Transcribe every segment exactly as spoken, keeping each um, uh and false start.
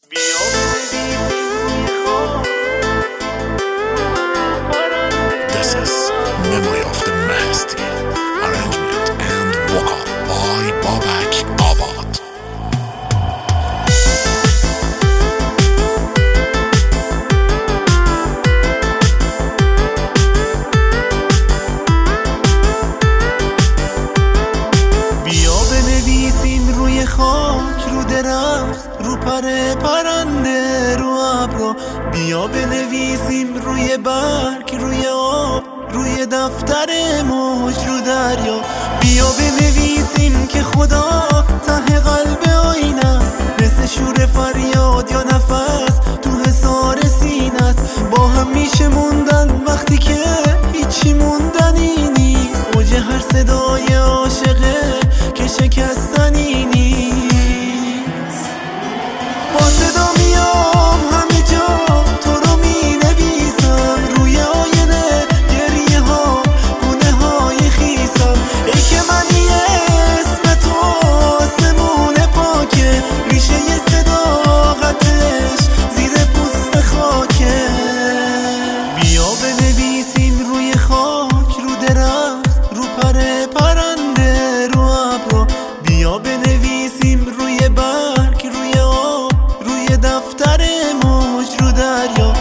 This is Memory of the Mahesti. Arrangement and vocal by Babak Abad. بیا بنویسیم روی خاک، رو درخت، رو پر پرنده، رو ابرو. بیا بنویسیم روی برگ، روی آب، روی دفتر موج، رو دریا. بیا بنویسیم که خدا ته قلب آینه است، مثل شور فریاد یا نفس تو حصار سینه است. با هم میشه موندن وقتی که هیچی موندنی نیست. اوج هر صدای عاشقه که شکستنی نیست. با صدا میام همه جا تو رو می نویسم، روی آینه گریه ها گونه های خیسم. ای که منی اسم تو آسمون پاکه، ریشه صداقتش زیر پوست خاکه. بیا بنویسیم روی خاک، رو درخت، رو پر پرنده، رو ابرو. بیا بنویسیم روی برگ، روی آب، روی دفتر موج، رو دریا.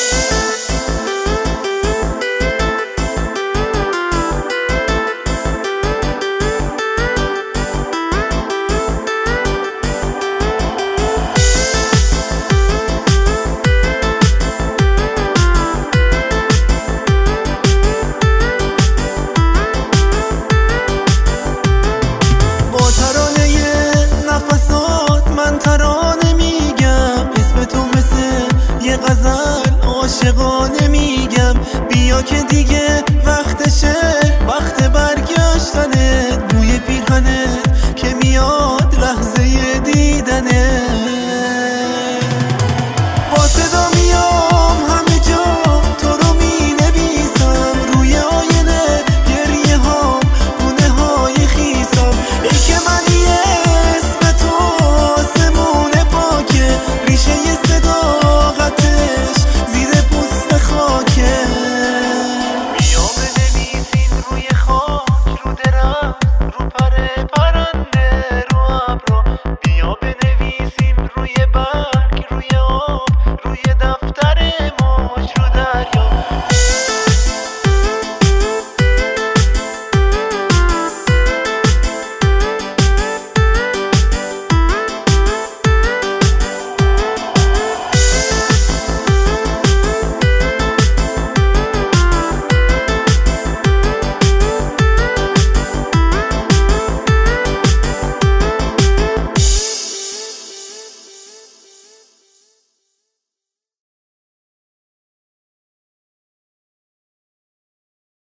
با ترانه نفسات من ترانه میگم، اسم تو مثل یه غزل عاشقانه میگم. بیا که دیگه